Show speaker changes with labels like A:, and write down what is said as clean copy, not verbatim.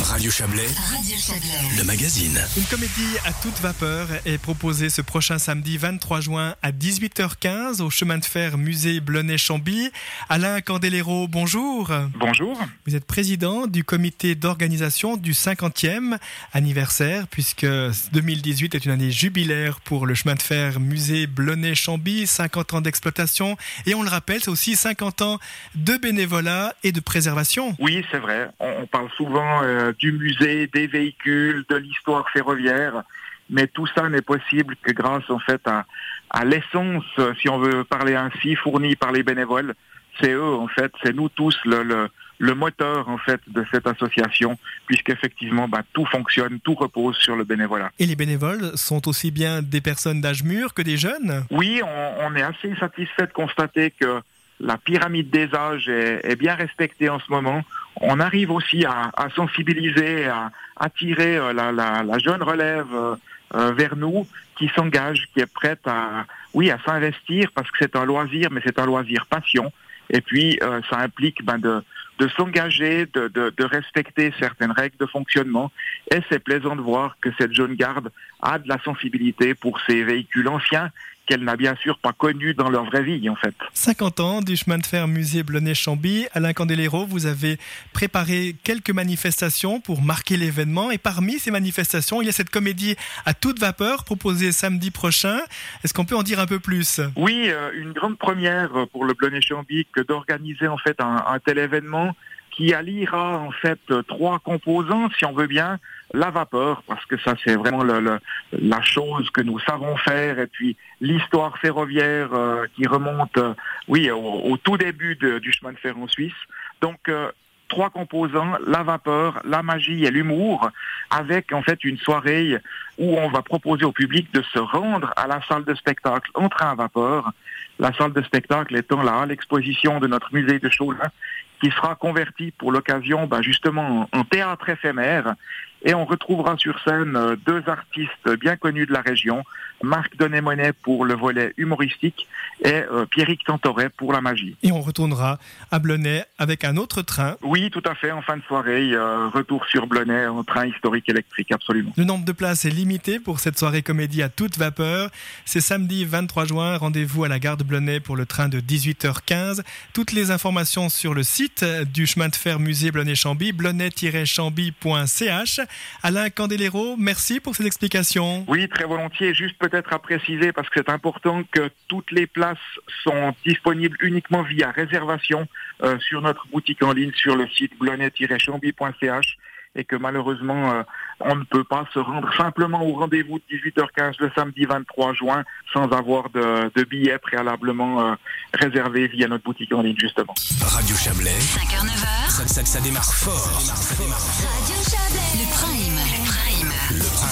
A: Radio Chablais, le magazine.
B: Une comédie à toute vapeur est proposée ce prochain samedi 23 juin à 18h15 au chemin de fer musée Blonay-Chambly. Alain Candelero, bonjour.
C: Bonjour.
B: Vous êtes président du comité d'organisation du 50e anniversaire, puisque 2018 est une année jubilaire pour le chemin de fer musée Blonay-Chambly, 50 ans d'exploitation. Et on le rappelle, c'est aussi 50 ans de bénévolat et de préservation.
C: Oui, c'est vrai. On parle souvent du musée, des véhicules, de l'histoire ferroviaire, mais tout ça n'est possible que grâce en fait à l'essence, si on veut parler ainsi, fournie par les bénévoles. C'est eux en fait, c'est nous tous le moteur en fait de cette association, puisqu'effectivement tout fonctionne, tout repose sur le bénévolat.
B: Et les bénévoles sont aussi bien des personnes d'âge mûr que des jeunes ? Oui,
C: on est assez satisfait de constater que la pyramide des âges est bien respectée en ce moment. On arrive aussi à sensibiliser, à attirer la jeune relève vers nous, qui s'engage, qui est prête à s'investir, parce que c'est un loisir, mais c'est un loisir passion. Et puis, ça implique de s'engager, de respecter certaines règles de fonctionnement. Et c'est plaisant de voir que cette jeune garde a de la sensibilité pour ces véhicules anciens qu'elle n'a bien sûr pas connus dans leur vraie vie, en fait.
B: 50 ans du chemin de fer musée Blonay-Chambly. Alain Candelero, vous avez préparé quelques manifestations pour marquer l'événement. Et parmi ces manifestations, il y a cette comédie à toute vapeur proposée samedi prochain. Est-ce qu'on peut en dire un peu plus ?
C: Oui, une grande première pour le Blonay-Chambly que d'organiser en fait un tel événement qui alliera en fait trois composants, si on veut bien. La vapeur, parce que ça c'est vraiment la chose que nous savons faire, et puis l'histoire ferroviaire qui remonte au tout début du chemin de fer en Suisse. Donc trois composants, la vapeur, la magie et l'humour, avec en fait une soirée où on va proposer au public de se rendre à la salle de spectacle en train à vapeur. La salle de spectacle étant là, l'exposition de notre musée de Chaulin, qui sera convertie pour l'occasion justement en théâtre éphémère. Et on retrouvera sur scène deux artistes bien connus de la région, Marc Denet-Monet pour le volet humoristique et Pierrick Tantoret pour la magie.
B: Et on retournera à Blonay avec un autre train.
C: Oui, tout à fait, en fin de soirée, retour sur Blonay en train historique électrique, absolument.
B: Le nombre de places est limité pour cette soirée comédie à toute vapeur. C'est samedi 23 juin, rendez-vous à la gare de Blonay pour le train de 18h15. Toutes les informations sur le site du chemin de fer musée Blonay-Chambly, blonay-chambly.ch. Alain Candelero, merci pour ces explications.
C: Oui, très volontiers. Juste peut-être à préciser, parce que c'est important, que toutes les places sont disponibles uniquement via réservation sur notre boutique en ligne sur le site blonay-chambly.ch, et que malheureusement, on ne peut pas se rendre simplement au rendez-vous de 18h15 le samedi 23 juin sans avoir de billets préalablement réservés via notre boutique en ligne, justement.
A: Radio Chablais,
D: 5h-9h,
A: ça démarre fort.
D: Radio Chablais, le Prime.